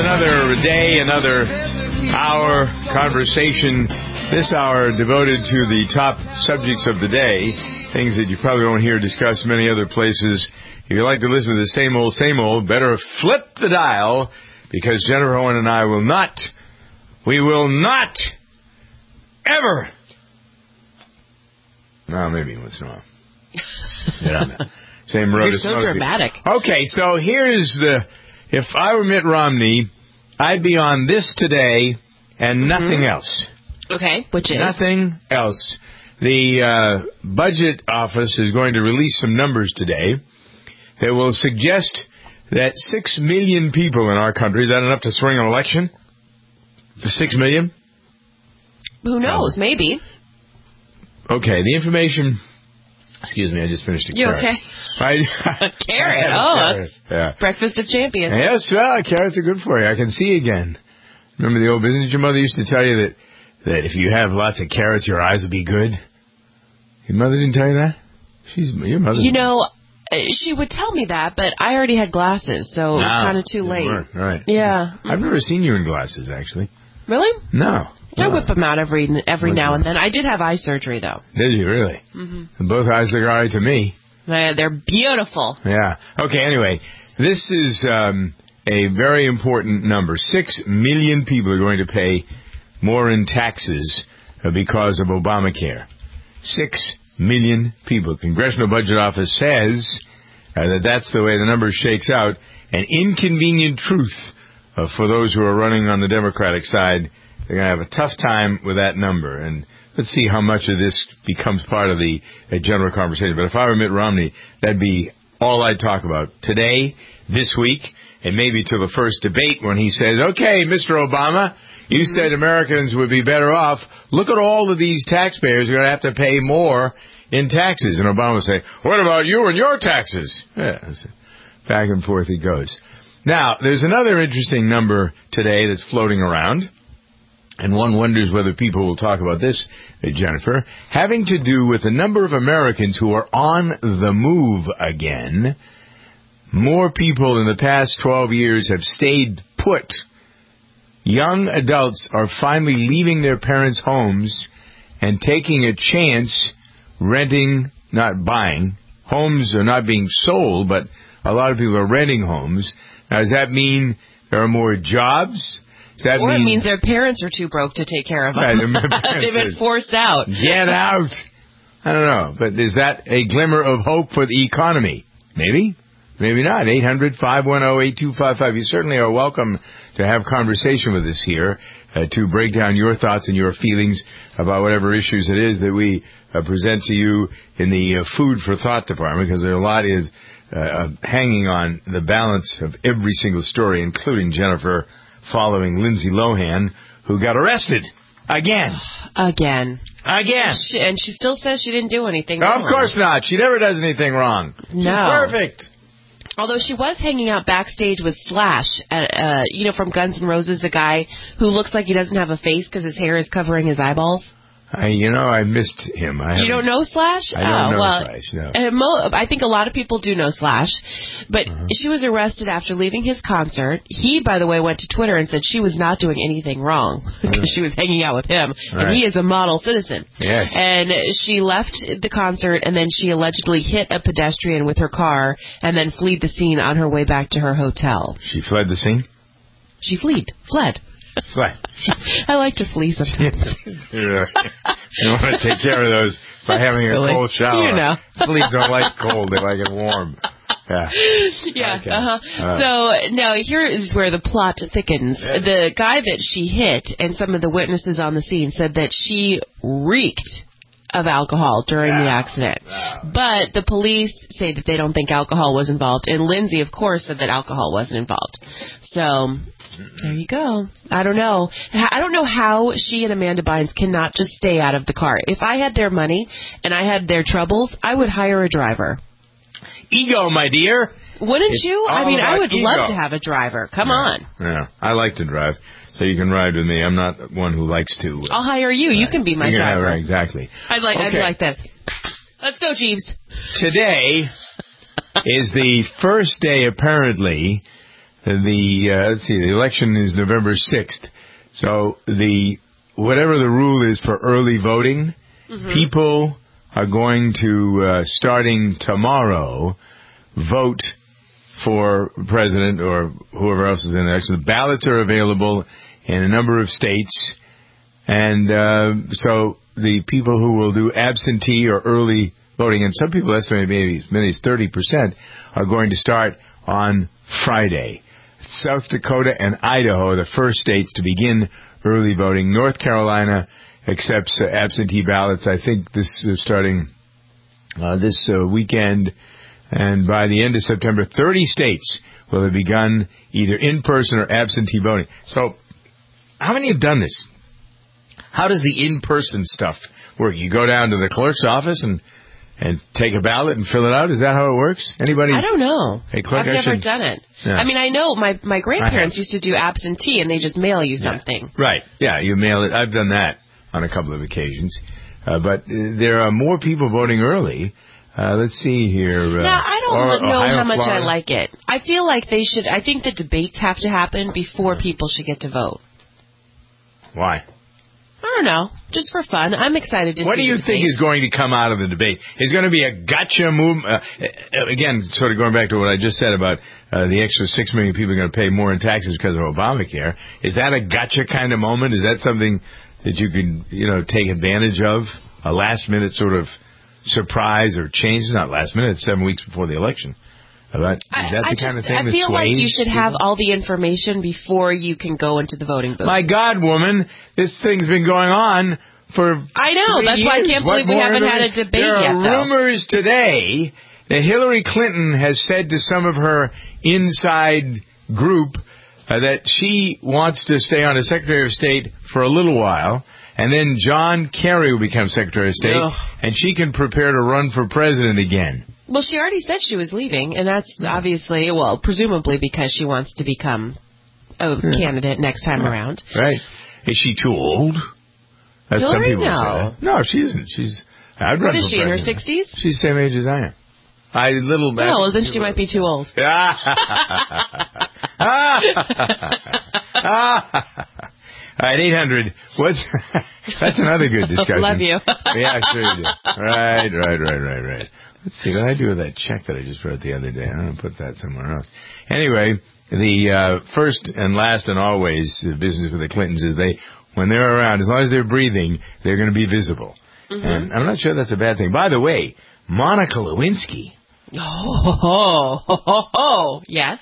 another day, another hour conversation. This hour devoted to the top subjects of the day, things that you probably won't hear discussed many other places. If you like to listen to the same old, better flip the dial, because Jennifer Owen and I will not ever. No, maybe once in a while. Same road. You're so dramatic. Okay, so here's if I were Mitt Romney, I'd be on this today and nothing else. Okay, which is? Nothing else. The budget office is going to release some numbers today that will suggest that 6 million people in our country, is that enough to swing an election? 6 million? Who knows? Maybe. Okay, the information... Excuse me, I just finished a carrot. You okay? A carrot? Yeah. Breakfast of champions. Yes, well, carrots are good for you. I can see again. Remember the old business? Your mother used to tell you that if you have lots of carrots, your eyes will be good. Your mother didn't tell you that? Your mother. You know, she would tell me that, but I already had glasses, so it was kind of too late. Right. Yeah. I've never seen you in glasses, actually. Really? No. I whip them out every now and then. I did have eye surgery, though. Did you really? Mm-hmm. And both eyes look all right to me. They're beautiful. Yeah. Okay, anyway, this is a very important number. 6 million people are going to pay more in taxes because of Obamacare. 6 million people. Congressional Budget Office says that's the way the number shakes out. An inconvenient truth for those who are running on the Democratic side. They're going to have a tough time with that number. And let's see how much of this becomes part of the general conversation. But if I were Mitt Romney, that'd be all I'd talk about today, this week, and maybe till the first debate when he says, okay, Mr. Obama, you said Americans would be better off. Look at all of these taxpayers who are going to have to pay more in taxes. And Obama would say, what about you and your taxes? Yeah, back and forth he goes. Now, there's another interesting number today that's floating around. And one wonders whether people will talk about this, Jennifer, having to do with the number of Americans who are on the move again. More people in the past 12 years have stayed put. Young adults are finally leaving their parents' homes and taking a chance renting, not buying. Homes are not being sold, but a lot of people are renting homes. Now, does that mean there are more jobs? Or it means their parents are too broke to take care of them. Right, they've been forced out. Get out. I don't know. But is that a glimmer of hope for the economy? Maybe. Maybe not. 800-510-8255. You certainly are welcome to have conversation with us here to break down your thoughts and your feelings about whatever issues it is that we present to you in the Food for Thought department, because there are a lot of hanging on the balance of every single story, including Jennifer following Lindsay Lohan, who got arrested again. Again. And she still says she didn't do anything wrong. Of course not. She never does anything wrong. No. She's perfect. Although she was hanging out backstage with Slash, from Guns N' Roses, the guy who looks like he doesn't have a face because his hair is covering his eyeballs. I missed him. You don't know Slash? I don't know Slash, no. I think a lot of people do know Slash. But she was arrested after leaving his concert. He, by the way, went to Twitter and said she was not doing anything wrong because she was hanging out with him. Right. And he is a model citizen. Yes. And she left the concert, and then she allegedly hit a pedestrian with her car and then fled the scene on her way back to her hotel. She fled the scene? She fled. I like to flee sometimes. You want to take care of those by having a cold shower. You know. Fleas don't like cold. They like it warm. Yeah. Okay. So, now, here is where the plot thickens. Yes. The guy that she hit and some of the witnesses on the scene said that she reeked of alcohol during the accident. But the police say that they don't think alcohol was involved. And Lindsay, of course, said that alcohol wasn't involved. So, there you go. I don't know. I don't know how she and Amanda Bynes cannot just stay out of the car. If I had their money and I had their troubles, I would hire a driver. Ego, my dear. Wouldn't you? I mean, I would love to have a driver. Come on. Yeah, I like to drive, so you can ride with me. I'm not one who likes to. I'll hire you. You can be my driver. Right, exactly. I'd like this. Let's go, Jeeves. Today is the first day, apparently, let's see, the election is November 6th. So whatever the rule is for early voting, people are going to, starting tomorrow, vote for president or whoever else is in the election. The ballots are available in a number of states. And so the people who will do absentee or early voting, and some people estimate maybe as many as 30%, are going to start on Friday. South Dakota and Idaho are the first states to begin early voting. North Carolina accepts absentee ballots, I think this is starting this weekend. And by the end of September, 30 states will have begun either in-person or absentee voting. So how many have done this? How does the in-person stuff work? You go down to the clerk's office and take a ballot and fill it out? Is that how it works? Anybody? I don't know. Hey, clerk, I've never done it. Yeah. I mean, I know my grandparents used to do absentee, and they just mail you something. Yeah. Right. Yeah, you mail it. I've done that on a couple of occasions. But there are more people voting early. Let's see here. Now, I don't know how much Florida. I like it. I feel like they should. I think the debates have to happen before people should get to vote. Why? I don't know. Just for fun. I'm excited to see What do you think is going to come out of the debate? Is going to be a gotcha move? Again, sort of going back to what I just said about the extra 6 million people are going to pay more in taxes because of Obamacare. Is that a gotcha kind of moment? Is that something that you can, take advantage of? A last-minute sort of surprise or change? Not last minute, 7 weeks before the election. Is that the kind of thing that sways? I feel like you should have all the information before you can go into the voting booth. My God, woman, this thing's been going on for I know. That's why I can't believe we haven't had a debate yet. There are rumors today that Hillary Clinton has said to some of her inside group that she wants to stay on as Secretary of State for a little while, and then John Kerry will become Secretary of State, and she can prepare to run for president again. Well, she already said she was leaving, and that's obviously, presumably because she wants to become a candidate next time around. Right. Is she too old? That's Hillary? Some people No. say that. No, she isn't. What is she, in her 60s? She's the same age as I am. Oh, well, then she might be too old. All right, 800. That's another good discussion. Love you. Yeah, sure you do. Right. Let's see, what did I do with that check that I just wrote the other day? I'm going to put that somewhere else. Anyway, the first and last and always business with the Clintons is when they're around, as long as they're breathing, they're going to be visible. Mm-hmm. And I'm not sure that's a bad thing. By the way, Monica Lewinsky. Yes.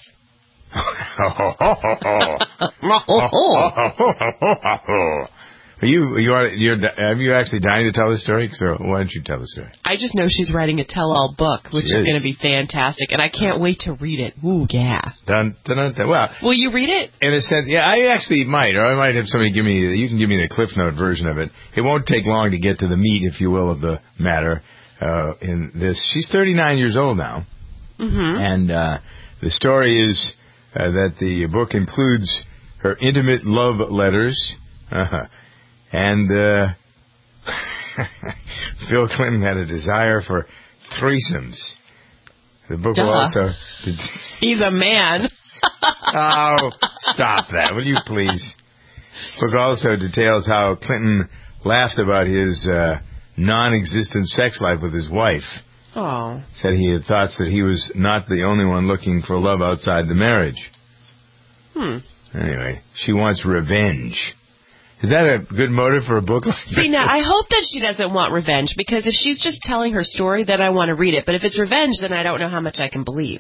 Have you actually dying to tell the story? So why don't you tell the story? I just know she's writing a tell-all book, which is going to be fantastic, and I can't wait to read it. Ooh, yeah. Dun, dun, dun, dun. Well, will you read it? In a sense, yeah, I actually might, or I might have somebody you can give me the Cliff Note version of it. It won't take long to get to the meat, if you will, of the matter in this. She's 39 years old now, and the story is that the book includes her intimate love letters, and Bill Clinton had a desire for threesomes. The book will also... He's a man. Oh, stop that, will you please? The book also details how Clinton laughed about his non-existent sex life with his wife. Oh. Said he had thoughts that he was not the only one looking for love outside the marriage. Anyway, she wants revenge. Is that a good motive for a book like that? See, now, I hope that she doesn't want revenge, because if she's just telling her story, then I want to read it. But if it's revenge, then I don't know how much I can believe.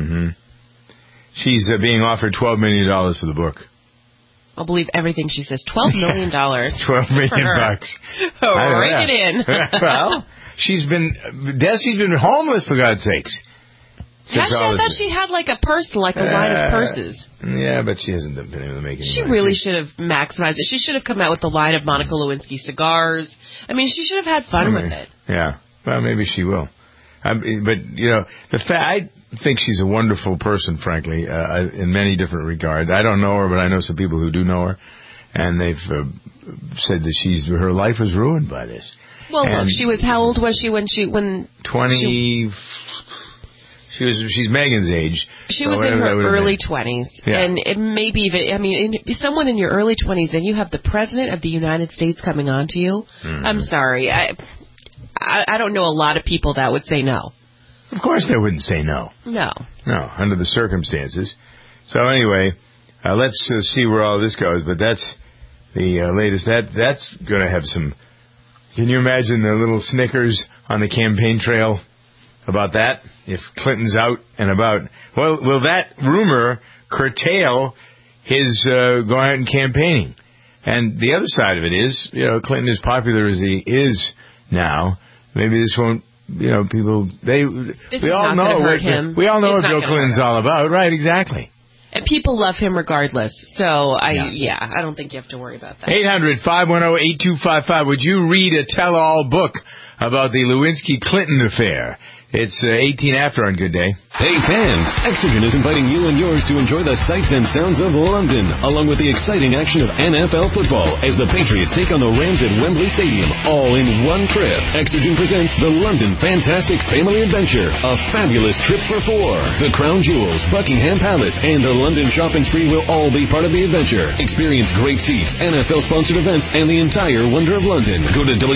She's being offered $12 million for the book. I'll believe everything she says. $12 million. $12 million bucks. Rake it in. Well, she's been homeless, for God's sakes. Yeah, I thought she had like a purse, like a line of purses. Yeah, but she hasn't been able to make any money. She really should have maximized it. She should have come out with the line of Monica Lewinsky cigars. I mean, she should have had fun with it. Yeah, well, maybe she will. But, I think she's a wonderful person, frankly, in many different regards. I don't know her, but I know some people who do know her, and they've said that her life was ruined by this. Well, look, how old was she when 20... She's Megan's age. She was in her early 20s. Yeah. And it may be even, someone in your early 20s and you have the President of the United States coming on to you. Mm-hmm. I'm sorry. I don't know a lot of people that would say no. Of course they wouldn't say no. No, under the circumstances. So anyway, let's see where all this goes. But that's the latest. That's going to have some... Can you imagine the little snickers on the campaign trail about that? If Clinton's out and about... Well, will that rumor curtail his going out and campaigning? And the other side of it is, Clinton, as popular as he is now, maybe this won't... people... We all know what Bill Clinton's all about. Right, exactly. And people love him regardless. So, I don't think you have to worry about that. 800-510-8255. Would you read a tell-all book about the Lewinsky-Clinton affair? It's 18 after on Good Day. Hey fans, Exogen is inviting you and yours to enjoy the sights and sounds of London, along with the exciting action of NFL football as the Patriots take on the Rams at Wembley Stadium, all in one trip. Exogen presents the London Fantastic Family Adventure, a fabulous trip for four. The Crown Jewels, Buckingham Palace, and a London shopping spree will all be part of the adventure. Experience great seats, NFL-sponsored events, and the entire wonder of London. Go to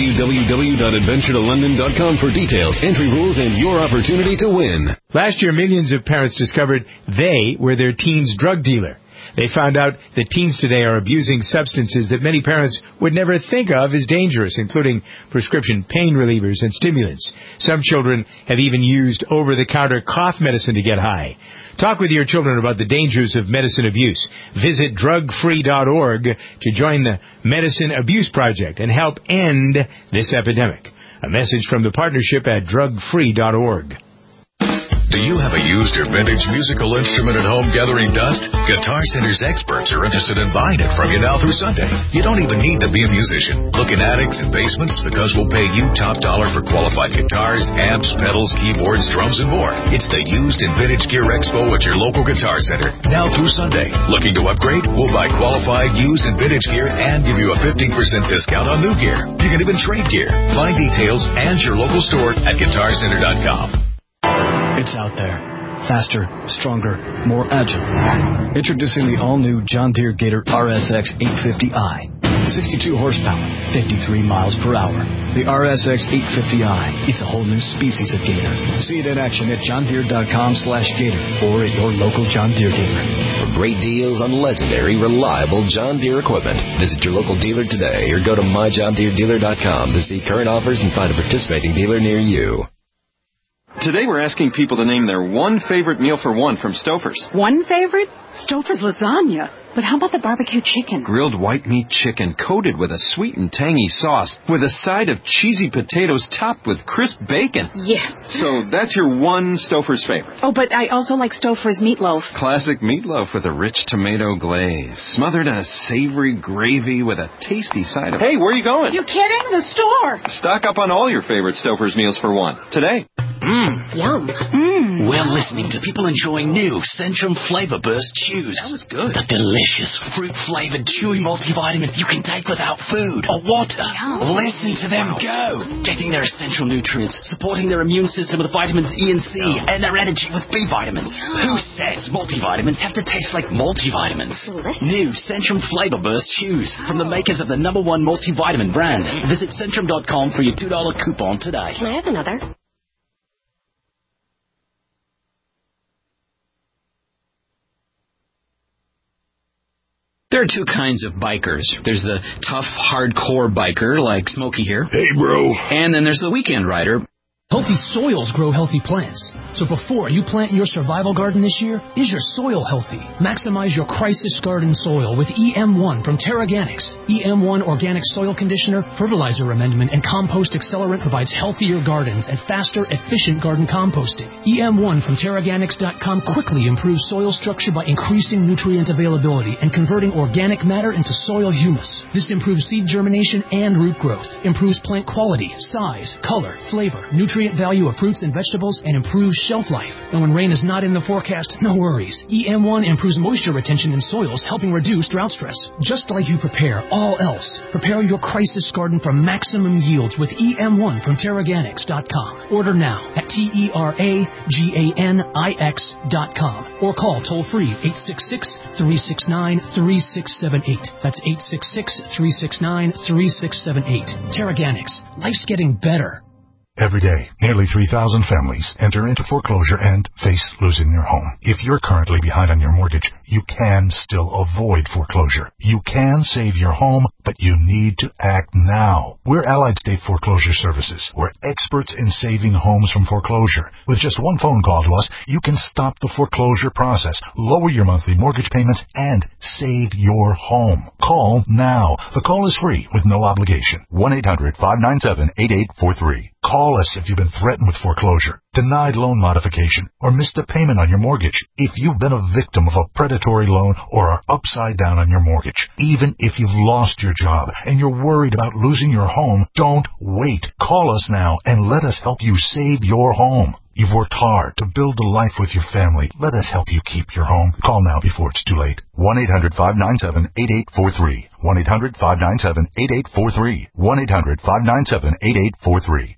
www.adventuretolondon.com for details, entry rules, and your opportunity to win. Last year, millions of parents discovered they were their teen's drug dealer. They found out that teens today are abusing substances that many parents would never think of as dangerous, including prescription pain relievers and stimulants. Some children have even used over-the-counter cough medicine to get high. Talk with your children about the dangers of medicine abuse. Visit drugfree.org to join the Medicine Abuse Project and help end this epidemic. A message from the partnership at drugfree.org. Do you have a used or vintage musical instrument at home gathering dust? Guitar Center's experts are interested in buying it from you now through Sunday. You don't even need to be a musician. Look in attics and basements because we'll pay you top dollar for qualified guitars, amps, pedals, keyboards, drums, and more. It's the Used and Vintage Gear Expo at your local Guitar Center. Now through Sunday. Looking to upgrade? We'll buy qualified used and vintage gear and give you a 15% discount on new gear. You can even trade gear. Find details and your local store at guitarcenter.com. It's out there. Faster, stronger, more agile. Introducing the all-new John Deere Gator RSX 850i. 62 horsepower, 53 miles per hour. The RSX 850i. It's a whole new species of Gator. See it in action at johndeere.com/Gator or at your local John Deere dealer. For great deals on legendary, reliable John Deere equipment, visit your local dealer today or go to myjohndeeredealer.com to see current offers and find a participating dealer near you. Today we're asking people to name their one favorite meal for one from Stouffer's. One favorite? Stouffer's lasagna. But how about the barbecue chicken? Grilled white meat chicken coated with a sweet and tangy sauce with a side of cheesy potatoes topped with crisp bacon. Yes. So that's your one Stouffer's favorite. Oh, but I also like Stouffer's meatloaf. Classic meatloaf with a rich tomato glaze, smothered in a savory gravy with a tasty side of... Hey, where are you going? You kidding? The store. Stock up on all your favorite Stouffer's meals for one today. Yum. We're listening to people enjoying new Centrum Flavor Burst Chews. That was good. The delicious fruit-flavored chewy multivitamin you can take without food or water. Yum. Listen to them go. Getting their essential nutrients, supporting their immune system with vitamins E and C, and their energy with B vitamins. Who says multivitamins have to taste like multivitamins? Delicious. New Centrum Flavor Burst Chews from the makers of the #1 multivitamin brand. Visit Centrum.com for your $2 coupon today. Can I have another? There are two kinds of bikers. There's the tough, hardcore biker like Smokey here. Hey, bro. And then there's the weekend rider. Healthy soils grow healthy plants. So before you plant your survival garden this year, is your soil healthy? Maximize your crisis garden soil with EM1 from TerraGanix. EM1 organic soil conditioner, fertilizer amendment, and compost accelerant provides healthier gardens and faster, efficient garden composting. EM1 from TerraGanix.com quickly improves soil structure by increasing nutrient availability and converting organic matter into soil humus. This improves seed germination and root growth, improves plant quality, size, color, flavor, nutrient nutrient value of fruits and vegetables and improves shelf life. And when rain is not in the forecast, no worries. EM1 improves moisture retention in soils, helping reduce drought stress. Just like you prepare all else, prepare your crisis garden for maximum yields with EM1 from Terraganics.com. Order now at TerraGanix.com or call toll-free 866-369-3678. That's 866-369-3678. Terraganics. Life's getting better. Every day, nearly 3,000 families enter into foreclosure and face losing their home. If you're currently behind on your mortgage, you can still avoid foreclosure. You can save your home, but you need to act now. We're Allied State Foreclosure Services. We're experts in saving homes from foreclosure. With just one phone call to us, you can stop the foreclosure process, lower your monthly mortgage payments, and save your home. Call now. The call is free with no obligation. 1-800-597-8843. Call us if you've been threatened with foreclosure, denied loan modification, or missed a payment on your mortgage. If you've been a victim of a predatory loan or are upside down on your mortgage, even if you've lost your job and you're worried about losing your home, don't wait. Call us now and let us help you save your home. You've worked hard to build a life with your family. Let us help you keep your home. Call now before it's too late. 1-800-597-8843. 1-800-597-8843. 1-800-597-8843.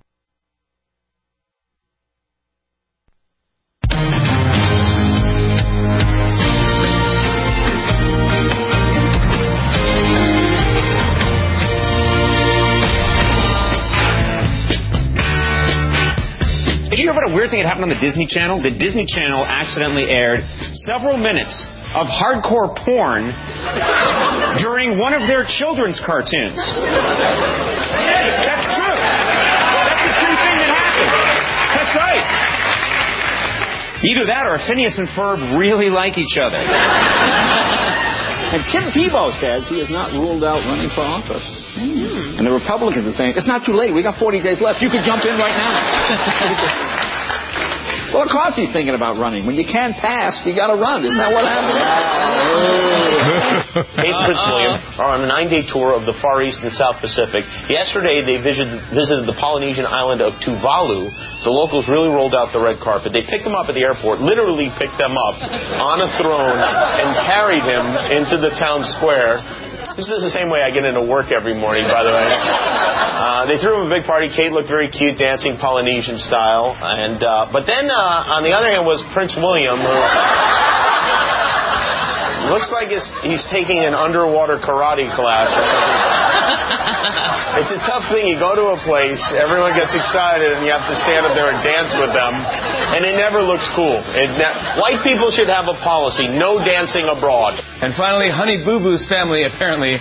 Did you hear about a weird thing that happened on the Disney Channel? The Disney Channel accidentally aired several minutes of hardcore porn during one of their children's cartoons. That's true. That's a true thing that happened. That's right. Either that or Phineas and Ferb really like each other. And Tim Tebow says he has not ruled out running for office. And the Republicans are saying, it's not too late. We got 40 days left. You could jump in right now. Well, of course he's thinking about running. When you can't pass, you got to run. Isn't that what happened? Kate and Prince William are on a 9-day tour of the Far East and South Pacific. Yesterday, they visited the Polynesian island of Tuvalu. The locals really rolled out the red carpet. They picked him up at the airport, literally picked them up on a throne and carried him into the town square. This is the same way I get into work every morning, by the way. They threw him a big party. Kate looked very cute, dancing Polynesian style. But then, on the other hand, was Prince William, who looks like he's taking an underwater karate class. It's a tough thing. You go to a place, everyone gets excited, and you have to stand up there and dance with them, and it never looks cool. White people should have a policy: no dancing abroad. And finally, Honey Boo Boo's family apparently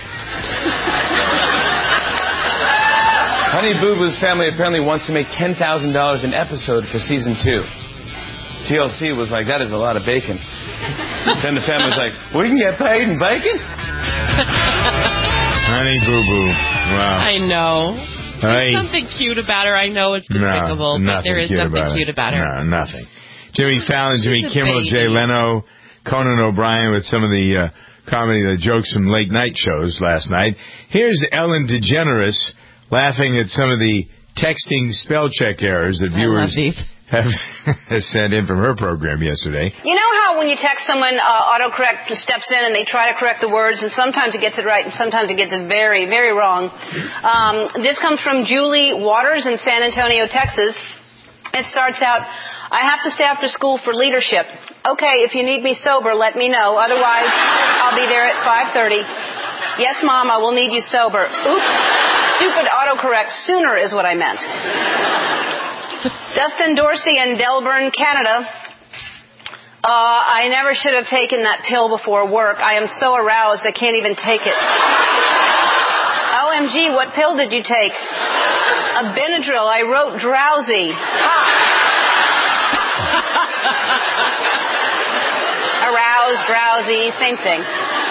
wants to make $10,000 an episode for season 2. TLC was like, that is a lot of bacon. Then the family was like, we can get paid in bacon? Honey Boo Boo. Wow. I know. There's something cute about her. I know it's despicable, but there is something cute about her. No, nothing. Jimmy Fallon, Jimmy Kimmel, Jay Leno, Conan O'Brien with some of the comedy, the jokes from late night shows last night. Here's Ellen DeGeneres laughing at some of the texting spell check errors that viewers have sent in from her program yesterday. You know how when you text someone, autocorrect steps in and they try to correct the words, and sometimes it gets it right and sometimes it gets it very, very wrong. This comes from Julie Waters in San Antonio, Texas. It starts out, I have to stay after school for leadership. Okay, if you need me sober, let me know. Otherwise, I'll be there at 5:30. Yes, Mom, I will need you sober. Oops. Stupid autocorrect. Sooner is what I meant. Dustin Dorsey in Delburn, Canada. I never should have taken that pill before work. I am so aroused I can't even take it. OMG, what pill did you take? A Benadryl. I wrote drowsy. Aroused, drowsy, same thing.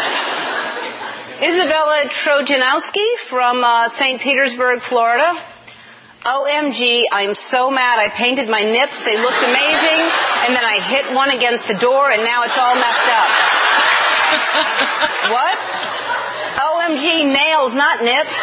Isabella Trojanowski from St. Petersburg, Florida. OMG, I'm so mad. I painted my nips. They looked amazing. And then I hit one against the door, and now it's all messed up. What? OMG, nails, not nips.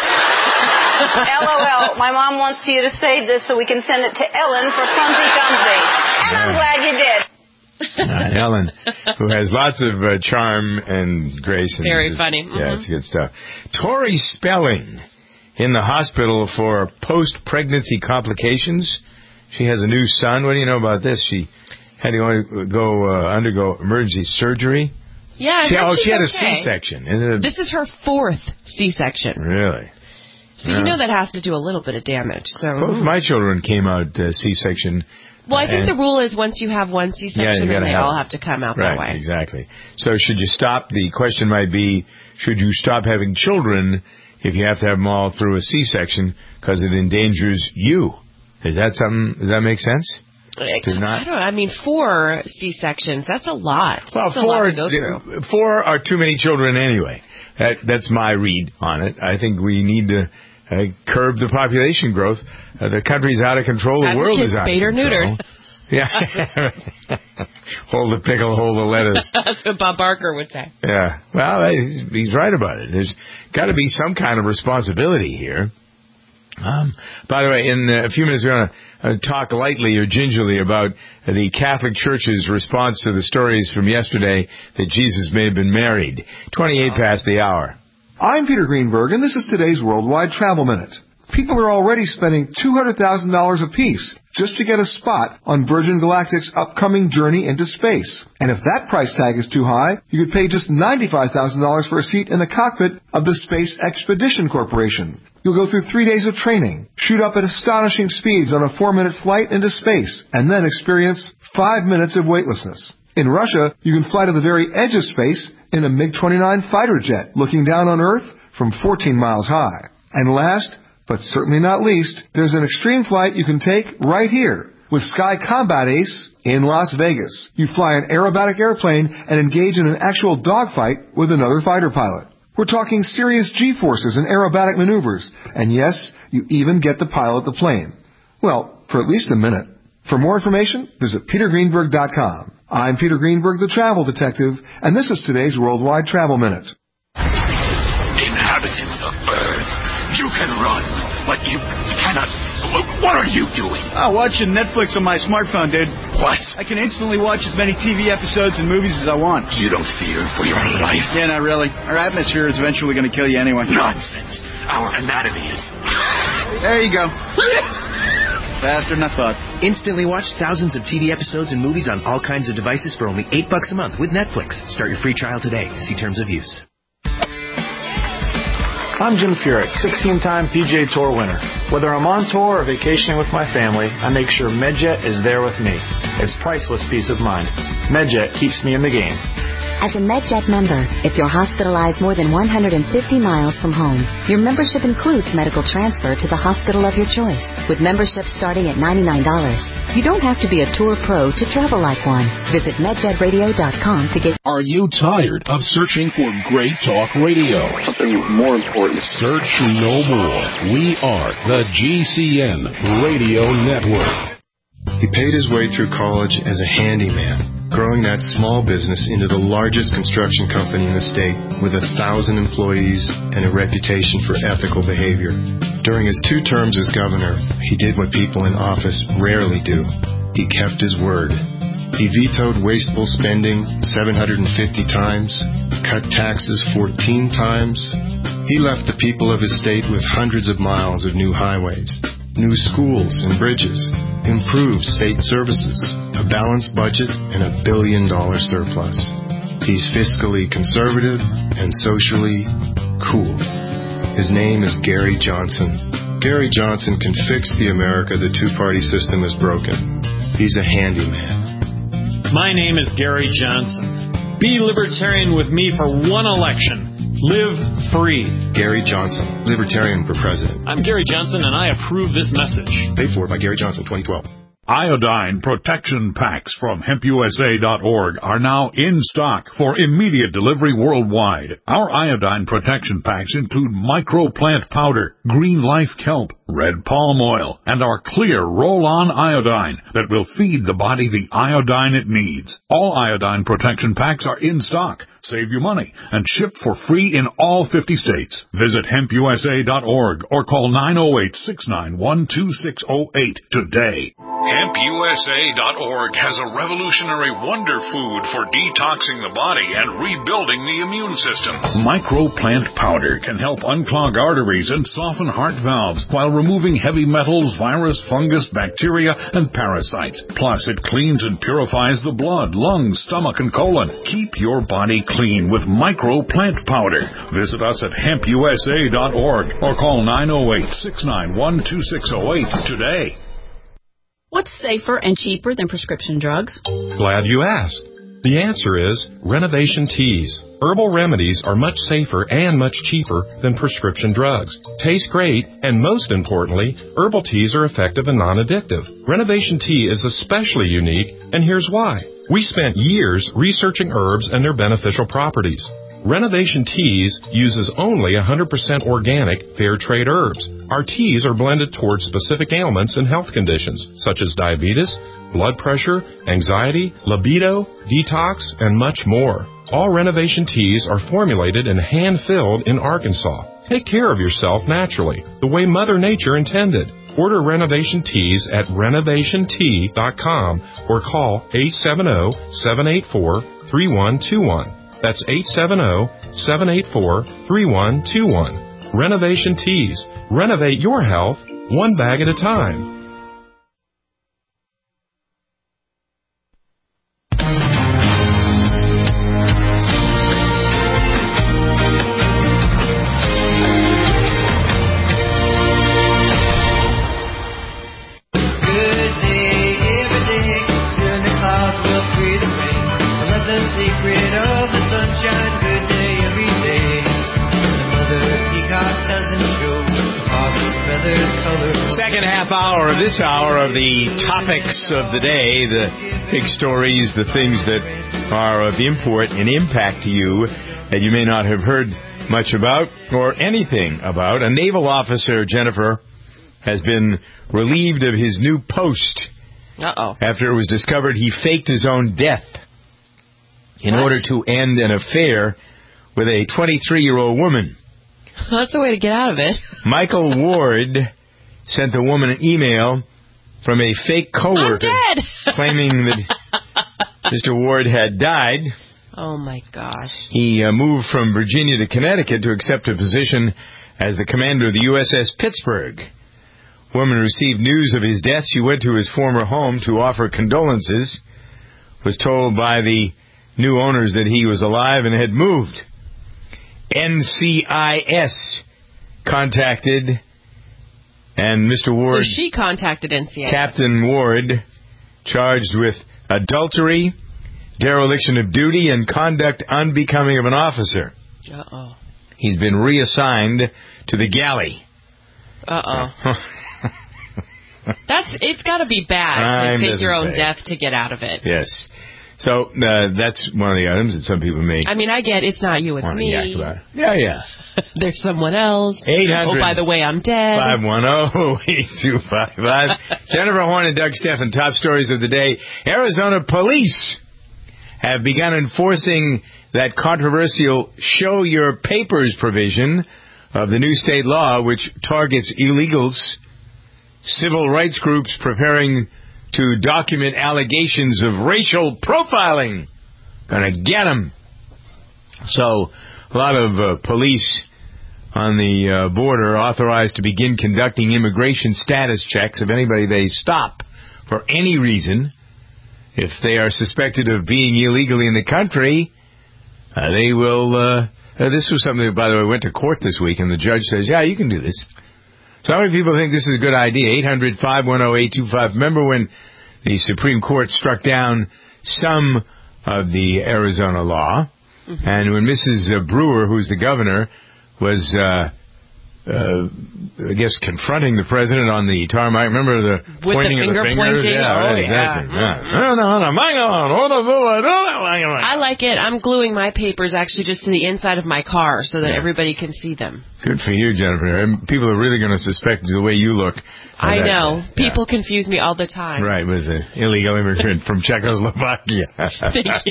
LOL. My mom wants you to save this so we can send it to Ellen for clumsy gumsy. And I'm glad you did. Ellen, who has lots of charm and grace. And very funny. Yeah, it's good stuff. Tori Spelling in the hospital for post-pregnancy complications. She has a new son. What do you know about this? She had to undergo emergency surgery. Yeah, she had a C-section. This is her 4th C-section. Really? So you know that has to do a little bit of damage. So both my children came out C-section. Well, I think the rule is once you have one C-section, then they all have to come out that way. Right, exactly. So should you stop? The question might be, should you stop having children if you have to have them all through a C-section because it endangers you? Is that something? Does that make sense? I don't know. I mean, 4 C-sections, that's a lot. Well, that's a lot to go through. 4 are too many children anyway. That's my read on it. I think we need to curb the population growth. The country's out of control. The world is out of control. Neutered. Yeah. Hold the pickle, hold the lettuce. That's what Bob Barker would say. Yeah. Well, he's right about it. There's got to be some kind of responsibility here. By the way, in a few minutes we're going to talk lightly or gingerly about the Catholic Church's response to the stories from yesterday that Jesus may have been married. 28 past the hour. I'm Peter Greenberg, and this is today's Worldwide Travel Minute. People are already spending $200,000 apiece just to get a spot on Virgin Galactic's upcoming journey into space. And if that price tag is too high, you could pay just $95,000 for a seat in the cockpit of the Space Expedition Corporation. You'll go through 3 days of training, shoot up at astonishing speeds on a 4-minute flight into space, and then experience 5 minutes of weightlessness. In Russia, you can fly to the very edge of space in a MiG-29 fighter jet, looking down on Earth from 14 miles high. And last, but certainly not least, there's an extreme flight you can take right here with Sky Combat Ace in Las Vegas. You fly an aerobatic airplane and engage in an actual dogfight with another fighter pilot. We're talking serious G-forces and aerobatic maneuvers. And yes, you even get to pilot the plane. Well, for at least a minute. For more information, visit petergreenberg.com. I'm Peter Greenberg, the travel detective, and this is today's Worldwide Travel Minute. Inhabitants of Earth, you can run, but you cannot. What are you doing? Watching Netflix on my smartphone, dude. What? I can instantly watch as many TV episodes and movies as I want. You don't fear for your life? Yeah, not really. Our atmosphere is eventually going to kill you anyway. Nonsense. Our anatomy is... There you go. Faster than I thought. Instantly watch thousands of TV episodes and movies on all kinds of devices for only $8 a month with Netflix. Start your free trial today. See terms of use. I'm Jim Furyk, 16-time PGA Tour winner. Whether I'm on tour or vacationing with my family, I make sure MedJet is there with me. It's priceless peace of mind. MedJet keeps me in the game. As a MedJet member, if you're hospitalized more than 150 miles from home, your membership includes medical transfer to the hospital of your choice. With membership starting at $99, you don't have to be a tour pro to travel like one. Visit MedJetRadio.com to get... Are you tired of searching for great talk radio? Something more important. Search no more. We are the GCN Radio Network. He paid his way through college as a handyman, growing that small business into the largest construction company in the state with 1,000 employees and a reputation for ethical behavior. During his 2 terms as governor, he did what people in office rarely do. He kept his word. He vetoed wasteful spending 750 times, cut taxes 14 times. He left the people of his state with hundreds of miles of new highways, new schools and bridges, improved state services, a balanced budget, and $1 billion surplus. He's fiscally conservative and socially cool. His name is Gary Johnson. Gary Johnson can fix the America the two-party system has broken. He's a handyman. My name is Gary Johnson. Be libertarian with me for one election. Live free. Gary Johnson, Libertarian for President. I'm Gary Johnson, and I approve this message. Paid for by Gary Johnson, 2012. Iodine protection packs from HempUSA.org are now in stock for immediate delivery worldwide. Our iodine protection packs include microplant powder, green life kelp, red palm oil, and our clear roll-on iodine that will feed the body the iodine it needs. All iodine protection packs are in stock. Save you money and ship for free in all 50 states. Visit hempusa.org or call 908-691-2608 today. HempUSA.org has a revolutionary wonder food for detoxing the body and rebuilding the immune system. Microplant powder can help unclog arteries and soften heart valves while removing heavy metals, virus, fungus, bacteria, and parasites. Plus, it cleans and purifies the blood, lungs, stomach, and colon. Keep your body clean with Microplant powder. Visit us at HempUSA.org or call 908-691-2608 today. What's safer and cheaper than prescription drugs? Glad you asked. The answer is Renovation Teas. Herbal remedies are much safer and much cheaper than prescription drugs. Taste great, and most importantly, herbal teas are effective and non-addictive. Renovation Tea is especially unique, and here's why. We spent years researching herbs and their beneficial properties. Renovation Teas uses only 100% organic, fair trade herbs. Our teas are blended towards specific ailments and health conditions, such as diabetes, blood pressure, anxiety, libido, detox, and much more. All Renovation Teas are formulated and hand-filled in Arkansas. Take care of yourself naturally, the way Mother Nature intended. Order Renovation Teas at renovationtea.com or call 870-784-3121. That's 870-784-3121. Renovation Teas. Renovate your health one bag at a time. Second half hour of this hour of the topics of the day, the big stories, the things that are of import and impact to you that you may not have heard much about or anything about. A naval officer, Jennifer, has been relieved of his new post after it was discovered he faked his own death in order to end an affair with a 23-year-old woman. That's the way to get out of it. Michael Ward sent the woman an email from a fake coworker claiming that Mr. Ward had died. Oh, my gosh. He moved from Virginia to Connecticut to accept a position as the commander of the USS Pittsburgh. Woman received news of his death. She went to his former home to offer condolences. Was told by the new owners that he was alive and had moved. NCIS contacted, and Mr. Ward... So she contacted NCIS. Captain Ward, charged with adultery, dereliction of duty, and conduct unbecoming of an officer. Uh-oh. He's been reassigned to the galley. It's got to be bad to fake your own death to get out of it. Yes. So that's one of the items that some people may... I mean, I get it's not you, it's me. About it. Yeah. There's someone else. 800. Oh, by the way, I'm dead. 510-8255. Jennifer Horn and Doug Steffen, top stories of the day. Arizona police have begun enforcing that controversial show your papers provision of the new state law, which targets illegals, civil rights groups preparing to document allegations of racial profiling. Gonna get them. So, a lot of police on the border authorized to begin conducting immigration status checks of anybody they stop for any reason. If they are suspected of being illegally in the country, they will... this was something that, by the way, went to court this week, and the judge says, yeah, you can do this. So how many people think this is a good idea? 800-510-825. Remember when the Supreme Court struck down some of the Arizona law, and when Mrs. Brewer, who's the governor, was I guess, confronting the president on the tarmac. Remember the pointing of the fingers? Pointing? Yeah, right, exactly. I like it. I'm gluing my papers actually just to the inside of my car so that everybody can see them. Good for you, Jennifer. And people are really going to suspect the way you look. I know. People confuse me all the time. Right, with an illegal immigrant from Czechoslovakia. Thank you.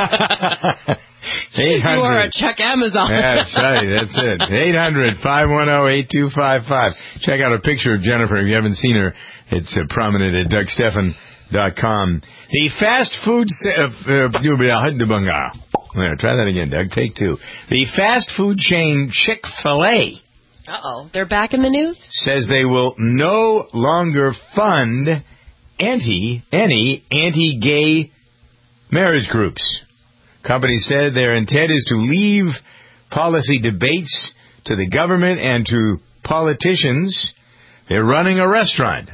You are a Czech Amazon. That's right. That's it. 800-510-8255. Check out a picture of Jennifer if you haven't seen her. It's prominent at DougStephan.com. The fast food... try that again, Doug. Take two. The fast food chain Chick-fil-A... Uh-oh. They're back in the news? Says they will no longer fund any anti-gay marriage groups. Company said their intent is to leave policy debates to the government and to politicians. They're running a restaurant.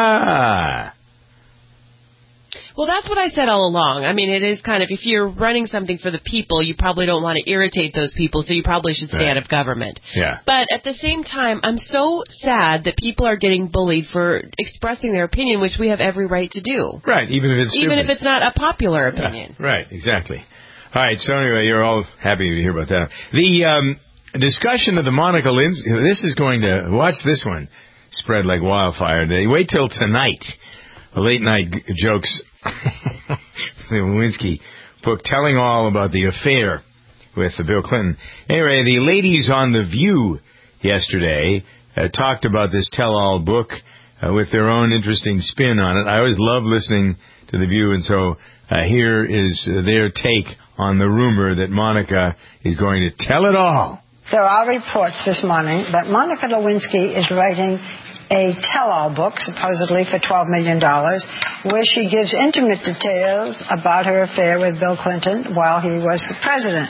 Well, that's what I said all along. I mean, it is kind of, if you're running something for the people, you probably don't want to irritate those people, so you probably should stay out of government. Yeah. But at the same time, I'm so sad that people are getting bullied for expressing their opinion, which we have every right to do. Right, even if it's stupid. Even if it's not a popular opinion. Yeah, right, exactly. All right, so anyway, you're all happy to hear about that. The discussion of the Monica Lewinsky, this is going to, watch this one, spread like wildfire today. Wait till tonight. The late night jokes, the Lewinsky book, telling all about the affair with Bill Clinton. Anyway, the ladies on The View yesterday talked about this tell-all book with their own interesting spin on it. I always love listening to The View, and so here is their take on the rumor that Monica is going to tell it all. There are reports this morning that Monica Lewinsky is writing a tell-all book, supposedly for $12 million, where she gives intimate details about her affair with Bill Clinton while he was the president.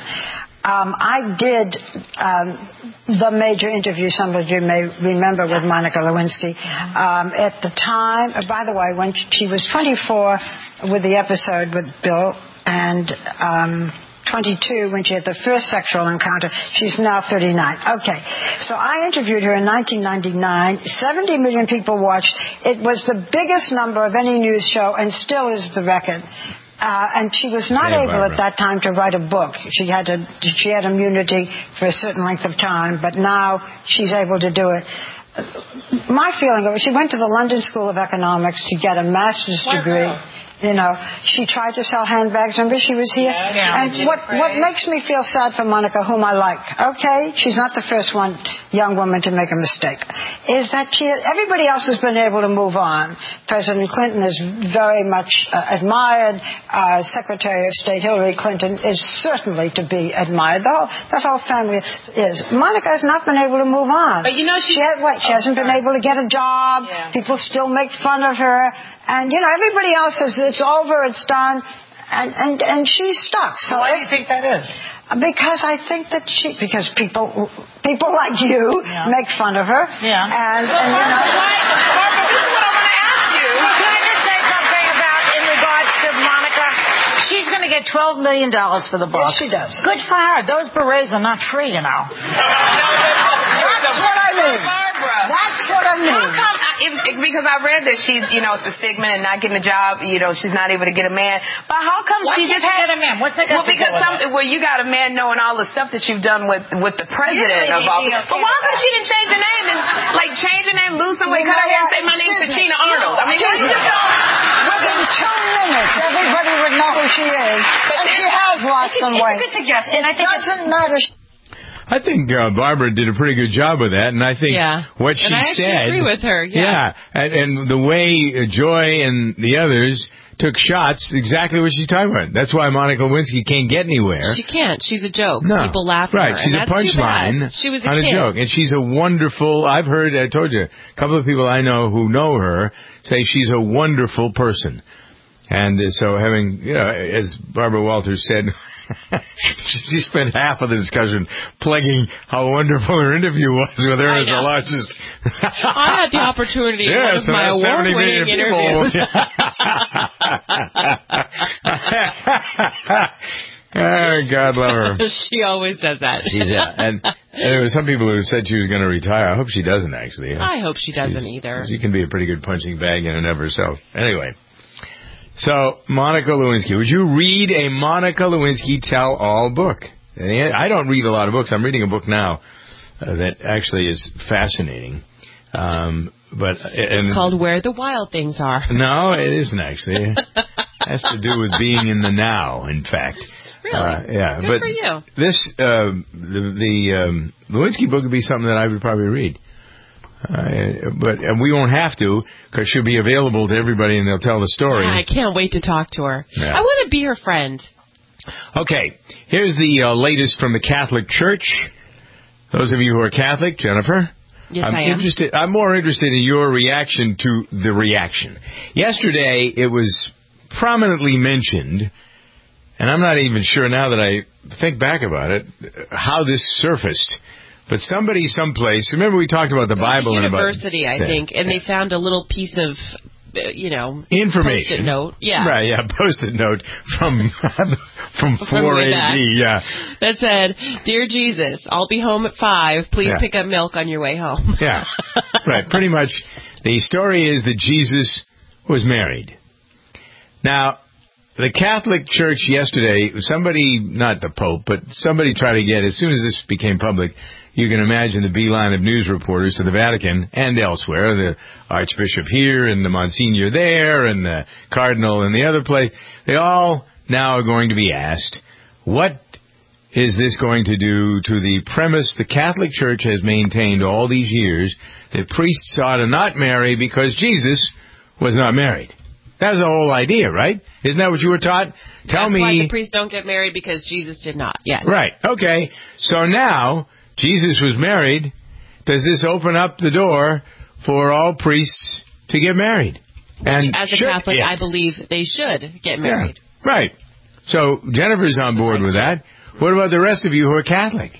I did the major interview, some of you may remember, with Monica Lewinsky. At the time, by the way, when she was 24 with the episode with Bill, and 22 when she had the first sexual encounter. She's now 39. Okay. So I interviewed her in 1999. 70 million people watched. It was the biggest number of any news show and still is the record. And she was not able at that time to write a book. She had immunity for a certain length of time, but now she's able to do it. My feeling of it, she went to the London School of Economics to get a master's degree. You know, she tried to sell handbags. Remember, she was here? Yeah. And what makes me feel sad for Monica, whom I like, okay, she's not the first young woman to make a mistake, is that everybody else has been able to move on. President Clinton is very much admired. Secretary of State Hillary Clinton is certainly to be admired. That whole family is. Monica has not been able to move on. But you know, she hasn't been able to get a job. Yeah. People still make fun of her. And, you know, everybody else says it's over, it's done, and she's stuck. So why do you think that is? Because I think that because people like you make fun of her. Yeah. And you know. Barbara, this is what I want to ask you. Can I just say something about in regards to Monica? She's going to get $12 million for the book. Yes, she does. Good for her. Those berets are not free, you know. That's what I mean. That's what I mean. How come? Because I read that she's, you know, it's a stigma and not getting a job. You know, she's not able to get a man. But how come she just get a man? What's that got to do with it? Well, you got a man knowing all the stuff that you've done with the president of all. But why come she didn't change her name and change her name, lose some weight, cut her hair, and say my name's Tachina Arnold? I mean, within 2 minutes, everybody would know who she is, and she has lost some weight. It's a good suggestion. It doesn't matter. I think Barbara did a pretty good job with that, and I think what she I said... agree with her, yeah. And the way Joy and the others took shots, exactly what she's talking about. That's why Monica Lewinsky can't get anywhere. She can't. She's a joke. No. People laugh at her. Right, she's a punchline She was a on kid. a joke. And she's a wonderful... I told you, a couple of people I know who know her say she's a wonderful person. And so having, you know, as Barbara Walters said... she spent half of the discussion plugging how wonderful her interview was with her as the largest. I had the opportunity. Yes, one of my award-winning interviews. Oh, God love her. She always does that. She's and There were some people who said she was going to retire. I hope she doesn't, actually. I hope she doesn't either. She can be a pretty good punching bag in and of herself. Anyway. So, Monica Lewinsky. Would you read a Monica Lewinsky tell-all book? I don't read a lot of books. I'm reading a book now that actually is fascinating. But it's called Where the Wild Things Are. No, it isn't actually. It has to do with being in the now, in fact. Really? Yeah. Good for you. This, the Lewinsky book would be something that I would probably read. But we won't have to, because she'll be available to everybody and they'll tell the story. Yeah, I can't wait to talk to her. Yeah. I want to be her friend. Okay, here's the latest from the Catholic Church. Those of you who are Catholic, Jennifer, yes, I am. I'm more interested in your reaction to the reaction. Yesterday, it was prominently mentioned, and I'm not even sure now that I think back about it, how this surfaced. But somebody someplace, remember we talked about the Bible and about... University, I think, and they found a little piece of... information. Post-it note. Yeah. Right, yeah, post-it note from 4 AD, yeah. That said, Dear Jesus, I'll be home at 5. Please pick up milk on your way home. Yeah, right. Pretty much the story is that Jesus was married. Now, the Catholic Church yesterday, somebody, not the Pope, but somebody tried to get, as soon as this became public, you can imagine the beeline of news reporters to the Vatican and elsewhere, the Archbishop here and the Monsignor there and the Cardinal in the other place. They all now are going to be asked, what is this going to do to the premise the Catholic Church has maintained all these years that priests ought to not marry because Jesus was not married? That's the whole idea, right? Isn't that what you were taught? That's why the priests don't get married, because Jesus did not. Yes. Right. Okay. So now Jesus was married. Does this open up the door for all priests to get married? And as a Catholic, I believe they should get married. Yeah. Right. So Jennifer's on board with that. What about the rest of you who are Catholic?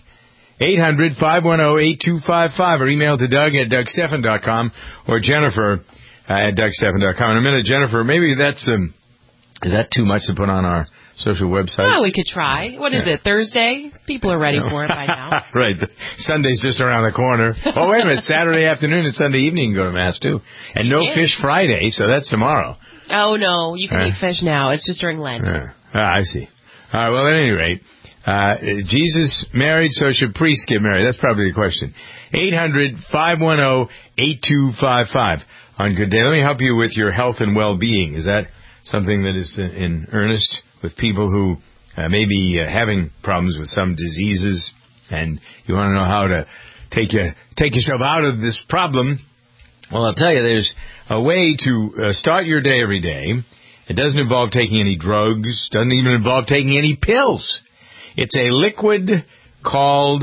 800-510-8255 or email to Doug at DougStephan.com or Jennifer at DougStephan.com. In a minute, Jennifer, maybe that's is that too much to put on our social website? Oh, we could try. What is it, Thursday? People are ready for it by now. Right. Sunday's just around the corner. Oh, wait a minute. Saturday afternoon and Sunday evening you can go to Mass, too. And no fish Friday, so that's tomorrow. Oh, no. You can eat fish now. It's just during Lent. I see. All right. Well, at any rate, Jesus married, so should priests get married? That's probably the question. 800-510-8255. On Good Day. Let me help you with your health and well-being. Is that something that is in earnest with people who may be having problems with some diseases, and you want to know how to take yourself out of this problem? Well, I'll tell you, there's a way to start your day every day. It doesn't involve taking any drugs, doesn't even involve taking any pills. It's a liquid called...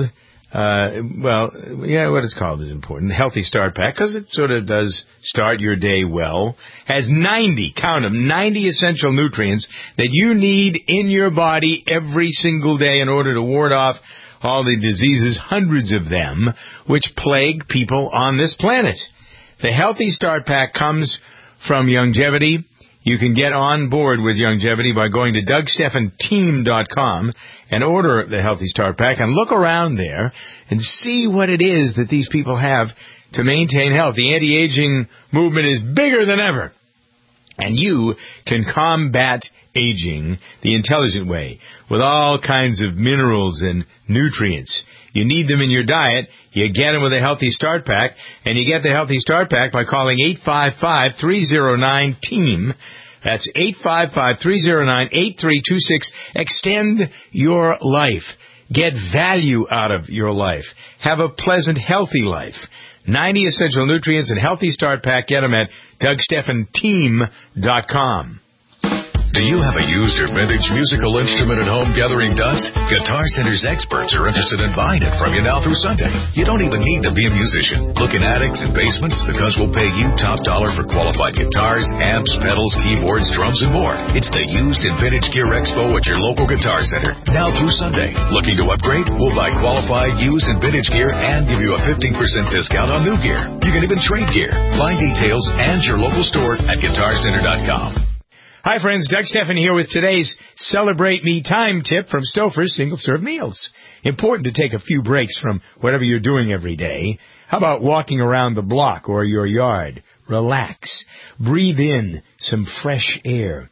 what it's called is important. Healthy Start Pack, because it sort of does start your day well. Has 90, count them, 90 essential nutrients that you need in your body every single day in order to ward off all the diseases, hundreds of them, which plague people on this planet. The Healthy Start Pack comes from Youngevity. You can get on board with Youngevity by going to DougStephanTeam.com and order the Healthy Start Pack and look around there and see what it is that these people have to maintain health. The anti-aging movement is bigger than ever. And you can combat aging the intelligent way with all kinds of minerals and nutrients. You need them in your diet. You get them with a Healthy Start Pack, and you get the Healthy Start Pack by calling 855-309-TEAM. That's 855-309-8326. Extend your life. Get value out of your life. Have a pleasant, healthy life. 90 essential nutrients and Healthy Start Pack. Get them at DougStephanTeam.com. Do you have a used or vintage musical instrument at home gathering dust? Guitar Center's experts are interested in buying it from you now through Sunday. You don't even need to be a musician. Look in attics and basements, because we'll pay you top dollar for qualified guitars, amps, pedals, keyboards, drums, and more. It's the Used and Vintage Gear Expo at your local Guitar Center, now through Sunday. Looking to upgrade? We'll buy qualified used and vintage gear and give you a 15% discount on new gear. You can even trade gear. Find details and your local store at GuitarCenter.com. Hi, friends. Doug Stephan here with today's Celebrate Me Time tip from Stouffer's single-serve meals. Important to take a few breaks from whatever you're doing every day. How about walking around the block or your yard? Relax. Breathe in some fresh air.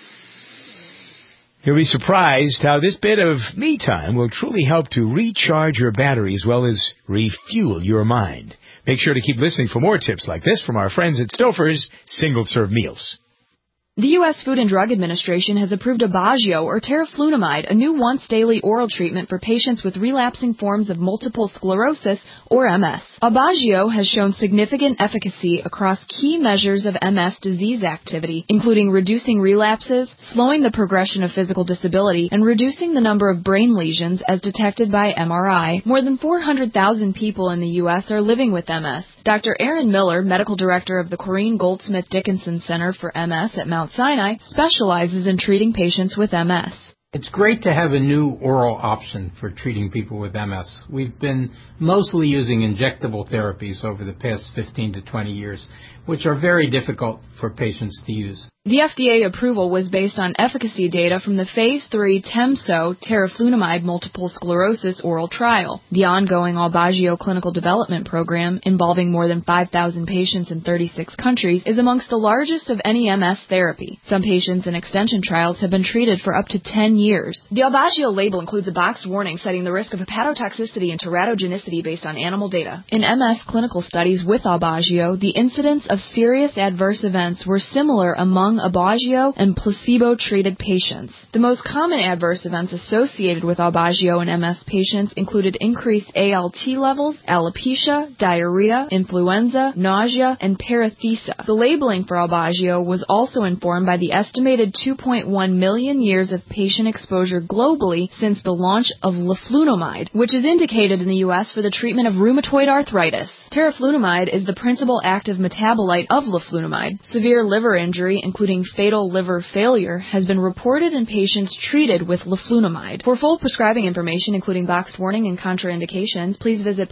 You'll be surprised how this bit of me time will truly help to recharge your battery as well as refuel your mind. Make sure to keep listening for more tips like this from our friends at Stouffer's single-serve meals. The U.S. Food and Drug Administration has approved Aubagio, or teriflunomide, a new once-daily oral treatment for patients with relapsing forms of multiple sclerosis, or MS. Aubagio has shown significant efficacy across key measures of MS disease activity, including reducing relapses, slowing the progression of physical disability, and reducing the number of brain lesions as detected by MRI. More than 400,000 people in the U.S. are living with MS. Dr. Aaron Miller, medical director of the Corrine Goldsmith Dickinson Center for MS at Mount Sinai, specializes in treating patients with MS. It's great to have a new oral option for treating people with MS. We've been mostly using injectable therapies over the past 15 to 20 years, which are very difficult for patients to use. The FDA approval was based on efficacy data from the Phase 3 TEMSO teriflunomide multiple sclerosis oral trial. The ongoing Aubagio clinical development program, involving more than 5,000 patients in 36 countries, is amongst the largest of any MS therapy. Some patients in extension trials have been treated for up to 10 years. The Aubagio label includes a boxed warning citing the risk of hepatotoxicity and teratogenicity based on animal data. In MS clinical studies with Aubagio, the incidence of serious adverse events were similar among Aubagio and placebo-treated patients. The most common adverse events associated with Aubagio in MS patients included increased ALT levels, alopecia, diarrhea, influenza, nausea, and paresthesia. The labeling for Aubagio was also informed by the estimated 2.1 million years of patient exposure globally since the launch of leflunomide, which is indicated in the U.S. for the treatment of rheumatoid arthritis. Teriflunomide is the principal active metabolite of leflunomide. Severe liver injury, including fatal liver failure, has been reported in patients treated with leflunomide. For full prescribing information, including boxed warning and contraindications, please visit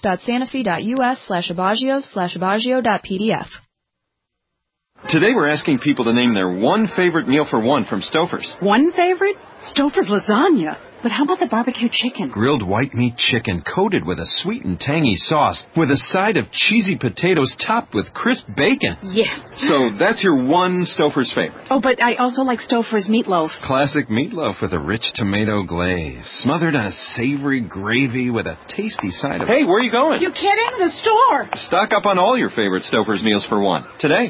products.sanofi.us/Aubagio/Aubagio.pdf. Today we're asking people to name their one favorite meal for one from Stouffer's. One favorite? Stouffer's lasagna. But how about the barbecue chicken? Grilled white meat chicken coated with a sweet and tangy sauce with a side of cheesy potatoes topped with crisp bacon. Yes. So that's your one Stouffer's favorite. Oh, but I also like Stouffer's meatloaf. Classic meatloaf with a rich tomato glaze, smothered on a savory gravy with a tasty side of... Hey, where are you going? You kidding? The store. Stock up on all your favorite Stouffer's meals for one today.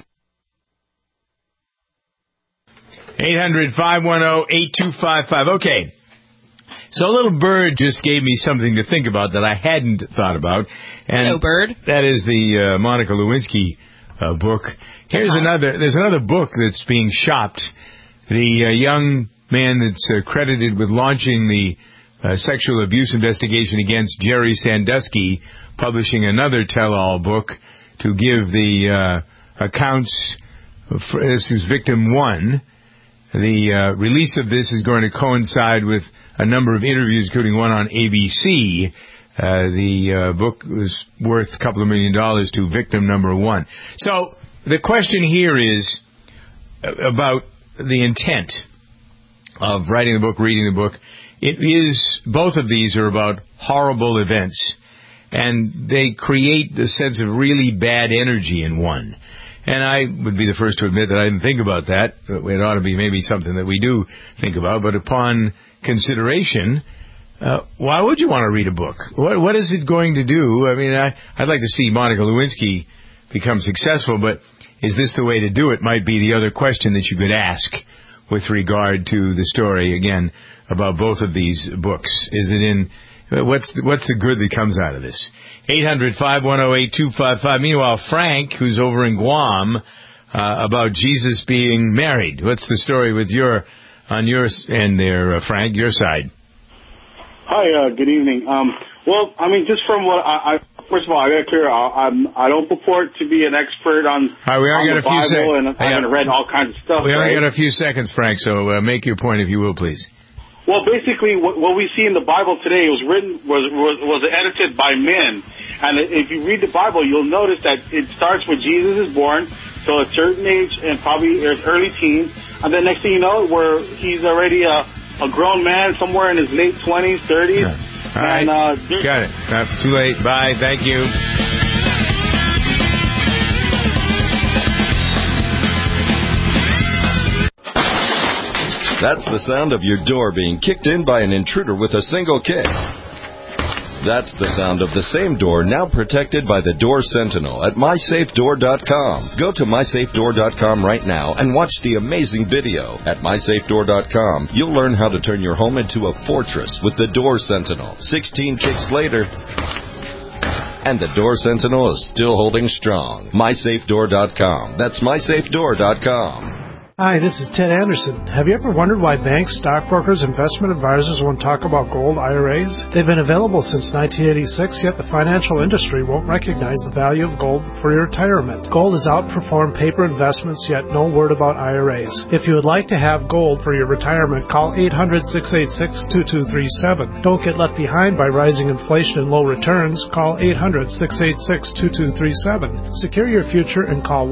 800-510-8255. Okay. So a little bird just gave me something to think about that I hadn't thought about. And hello, bird. That is the Monica Lewinsky book. There's another book that's being shopped. The young man that's credited with launching the sexual abuse investigation against Jerry Sandusky, publishing another tell-all book to give the accounts. This is victim one. The release of this is going to coincide with a number of interviews, including one on ABC. The book was worth a couple of $1 million to victim number one. So the question here is about the intent of writing the book, reading the book. It is, both of these are about horrible events, and they create the sense of really bad energy in one. And I would be the first to admit that I didn't think about that. It ought to be maybe something that we do think about. But upon consideration, why would you want to read a book? What is it going to do? I mean, I'd like to see Monica Lewinsky become successful, but is this the way to do it? Might be the other question that you could ask with regard to the story, again, about both of these books. Is it in... What's the good that comes out of this? 800-510-8255. Meanwhile, Frank, who's over in Guam, about Jesus being married. What's the story with on your end there, Frank, your side? Hi, good evening. Well, I mean, just from what first of all, I got to clear, I don't purport to be an expert on, the Bible, and I haven't read all kinds of stuff. We only got a few seconds, Frank, so make your point if you will, please. Well, basically, what we see in the Bible today was edited by men. And if you read the Bible, you'll notice that it starts when Jesus is born. So a certain age and probably early teens. And then next thing you know, he's already a grown man somewhere in his late 20s, 30s. Yeah. All right. Got it. Too late. Bye. Thank you. That's the sound of your door being kicked in by an intruder with a single kick. That's the sound of the same door now protected by the Door Sentinel at MySafeDoor.com. Go to MySafeDoor.com right now and watch the amazing video. At MySafeDoor.com, you'll learn how to turn your home into a fortress with the Door Sentinel. 16 kicks later, and the Door Sentinel is still holding strong. MySafeDoor.com. That's MySafeDoor.com. Hi, this is Ted Anderson. Have you ever wondered why banks, stockbrokers, investment advisors won't talk about gold IRAs? They've been available since 1986, yet the financial industry won't recognize the value of gold for your retirement. Gold has outperformed paper investments, yet no word about IRAs. If you would like to have gold for your retirement, call 800-686-2237. Don't get left behind by rising inflation and low returns. Call 800-686-2237. Secure your future and call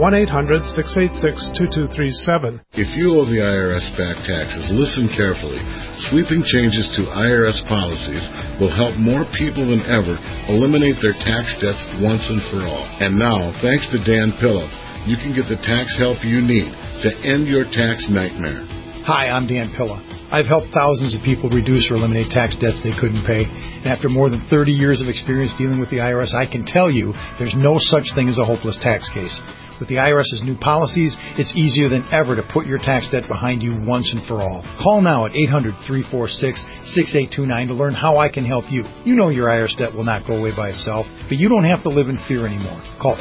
1-800-686-2237. If you owe the IRS back taxes, listen carefully. Sweeping changes to IRS policies will help more people than ever eliminate their tax debts once and for all. And now, thanks to Dan Pilla, you can get the tax help you need to end your tax nightmare. Hi, I'm Dan Pilla. I've helped thousands of people reduce or eliminate tax debts they couldn't pay. And after more than 30 years of experience dealing with the IRS, I can tell you there's no such thing as a hopeless tax case. With the IRS's new policies, it's easier than ever to put your tax debt behind you once and for all. Call now at 800-346-6829 to learn how I can help you. You know your IRS debt will not go away by itself, but you don't have to live in fear anymore. Call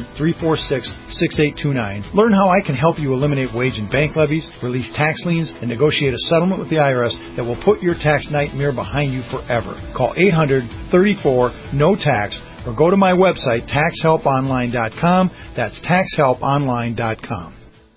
800-346-6829. Learn how I can help you eliminate wage and bank levies, release tax liens, and negotiate a settlement with the IRS that will put your tax nightmare behind you forever. Call 800-34-NO-TAX or go to my website, taxhelponline.com. That's taxhelponline.com.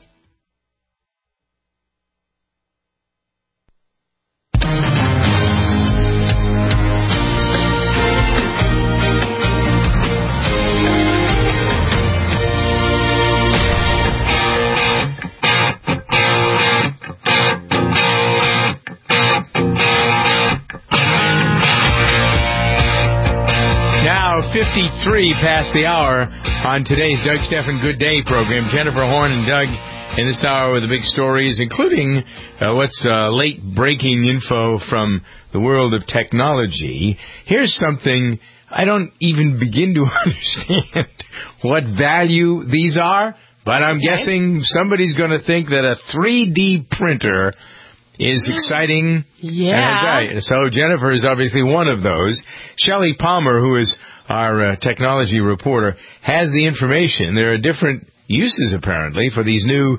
Now 53 past the hour on today's Doug Stephan Good Day program. Jennifer Horn and Doug in this hour with the big stories, including what's late breaking info from the world of technology. Here's something I don't even begin to understand what value these are, but I'm guessing somebody's going to think that a 3D printer is exciting. Yeah. So Jennifer is obviously one of those. Shelley Palmer, who is our technology reporter, has the information. There are different uses, apparently, for these new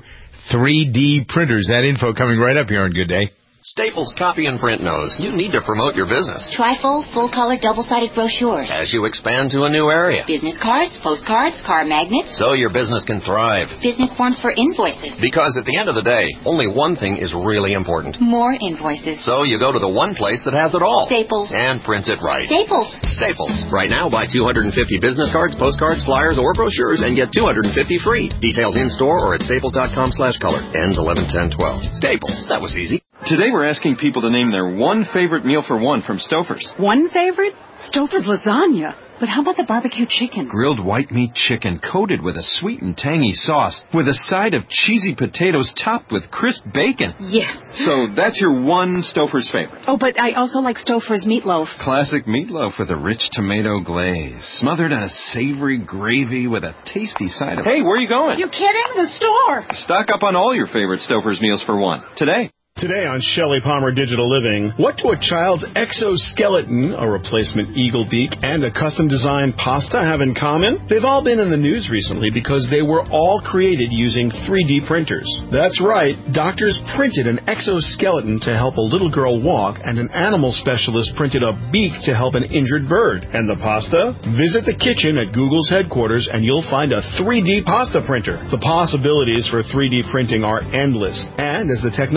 3D printers. That info coming right up here on Good Day. Staples Copy and Print knows you need to promote your business. Trifold, full-color, double-sided brochures. As you expand to a new area. Business cards, postcards, car magnets. So your business can thrive. Business forms for invoices. Because at the end of the day, only one thing is really important. More invoices. So you go to the one place that has it all. Staples. And prints it right. Staples. Staples. Right now, buy 250 business cards, postcards, flyers, or brochures and get 250 free. Details in-store or at staples.com/color. Ends 11/10/12. Staples. That was easy. Today we're asking people to name their one favorite meal for one from Stouffer's. One favorite? Stouffer's lasagna. But how about the barbecue chicken? Grilled white meat chicken coated with a sweet and tangy sauce with a side of cheesy potatoes topped with crisp bacon. Yes. So that's your one Stouffer's favorite. Oh, but I also like Stouffer's meatloaf. Classic meatloaf with a rich tomato glaze, smothered in a savory gravy with a tasty side of... Hey, where are you going? You kidding? The store. Stock up on all your favorite Stouffer's meals for one today. Today on Shelley Palmer Digital Living, what do a child's exoskeleton, a replacement eagle beak, and a custom-designed pasta have in common? They've all been in the news recently because they were all created using 3D printers. That's right, doctors printed an exoskeleton to help a little girl walk, and an animal specialist printed a beak to help an injured bird. And the pasta? Visit the kitchen at Google's headquarters and you'll find a 3D pasta printer. The possibilities for 3D printing are endless, and as the technology gets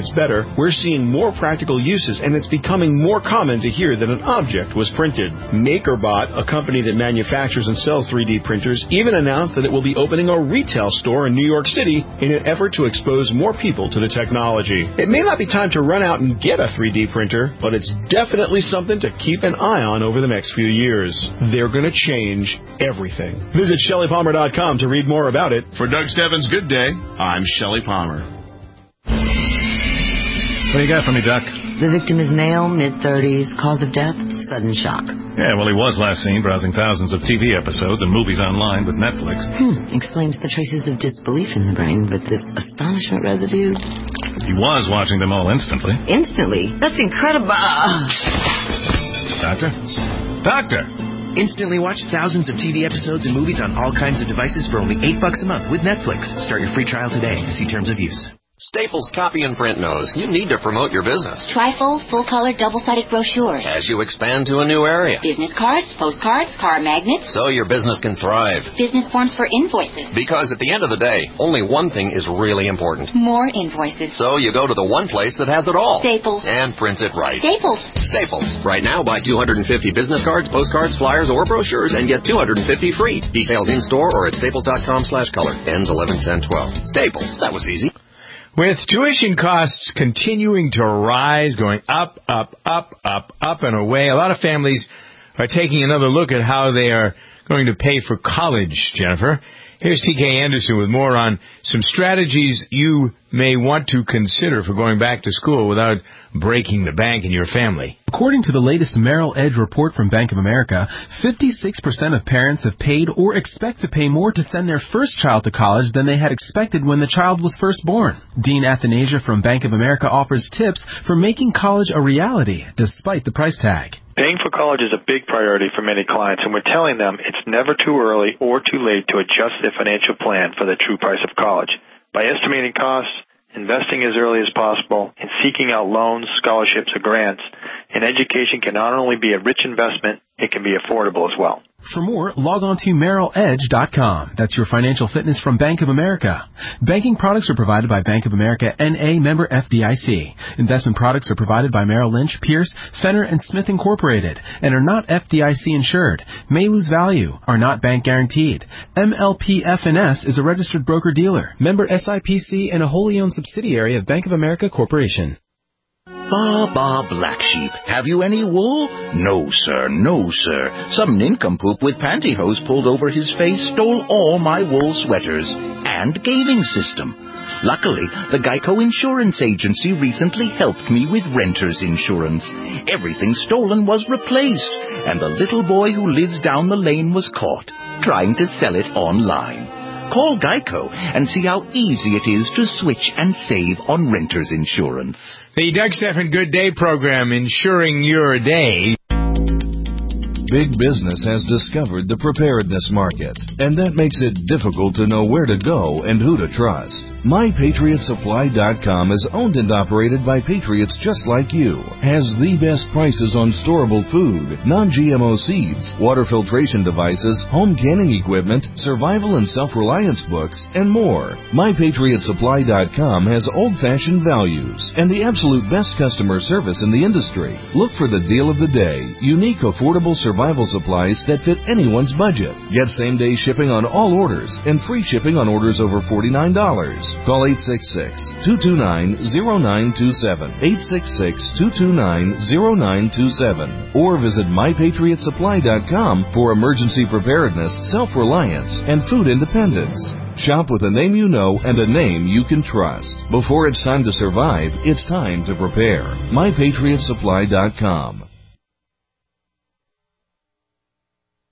gets better, we're seeing more practical uses, and it's becoming more common to hear that an object was printed. MakerBot, a company that manufactures and sells 3D printers, even announced that it will be opening a retail store in New York City in an effort to expose more people to the technology. It may not be time to run out and get a 3D printer, but it's definitely something to keep an eye on over the next few years. They're going to change everything. Visit ShellyPalmer.com to read more about it. For Doug Stebbins' Good Day, I'm Shelly Palmer. What do you got for me, Doc? The victim is male, mid-30s, cause of death, sudden shock. Yeah, well, he was last seen browsing thousands of TV episodes and movies online with Netflix. Explains the traces of disbelief in the brain, but this astonishment residue... He was watching them all instantly. Instantly? That's incredible. Doctor? Doctor! Instantly watch thousands of TV episodes and movies on all kinds of devices for only $8 a month with Netflix. Start your free trial today. See terms of use. Staples Copy and Print knows you need to promote your business. Trifold, full-color, double-sided brochures. As you expand to a new area. Business cards, postcards, car magnets. So your business can thrive. Business forms for invoices. Because at the end of the day, only one thing is really important. More invoices. So you go to the one place that has it all. Staples. And prints it right. Staples. Staples. Right now, buy 250 business cards, postcards, flyers, or brochures and get 250 free. Details in-store or at staples.com/color. Ends 11/10/12. Staples. That was easy. With tuition costs continuing to rise, going up, and away, a lot of families are taking another look at how they are going to pay for college, Jennifer. Here's T.K. Anderson with more on some strategies you may want to consider for going back to school without breaking the bank in your family. According to the latest Merrill Edge report from Bank of America, 56% of parents have paid or expect to pay more to send their first child to college than they had expected when the child was first born. Dean Athanasia from Bank of America offers tips for making college a reality despite the price tag. Paying for college is a big priority for many clients, and we're telling them it's never too early or too late to adjust their financial plan for the true price of college. By estimating costs, investing as early as possible, and seeking out loans, scholarships, or grants, an education can not only be a rich investment, it can be affordable as well. For more, log on to MerrillEdge.com. That's your financial fitness from Bank of America. Banking products are provided by Bank of America N.A. member FDIC. Investment products are provided by Merrill Lynch, Pierce, Fenner, and Smith Incorporated and are not FDIC insured, may lose value, are not bank guaranteed. MLPFNS is a registered broker-dealer, member SIPC, and a wholly owned subsidiary of Bank of America Corporation. Ba, black sheep. Have you any wool? No, sir, no, sir. Some nincompoop with pantyhose pulled over his face stole all my wool sweaters and gaming system. Luckily, the Geico Insurance Agency recently helped me with renter's insurance. Everything stolen was replaced, and the little boy who lives down the lane was caught trying to sell it online. Call Geico and see how easy it is to switch and save on renter's insurance. The Doug Stephan Good Day program, insuring your day. Big business has discovered the preparedness market, and that makes it difficult to know where to go and who to trust. MyPatriotSupply.com is owned and operated by patriots just like you. Has the best prices on storable food, non-GMO seeds, water filtration devices, home canning equipment, survival and self-reliance books, and more. MyPatriotSupply.com has old-fashioned values and the absolute best customer service in the industry. Look for the deal of the day. Unique, affordable survival supplies that fit anyone's budget. Get same-day shipping on all orders and free shipping on orders over $49. Call 866-229-0927, 866-229-0927, or visit MyPatriotSupply.com for emergency preparedness, self-reliance, and food independence. Shop with a name you know and a name you can trust. Before it's time to survive, it's time to prepare. MyPatriotSupply.com.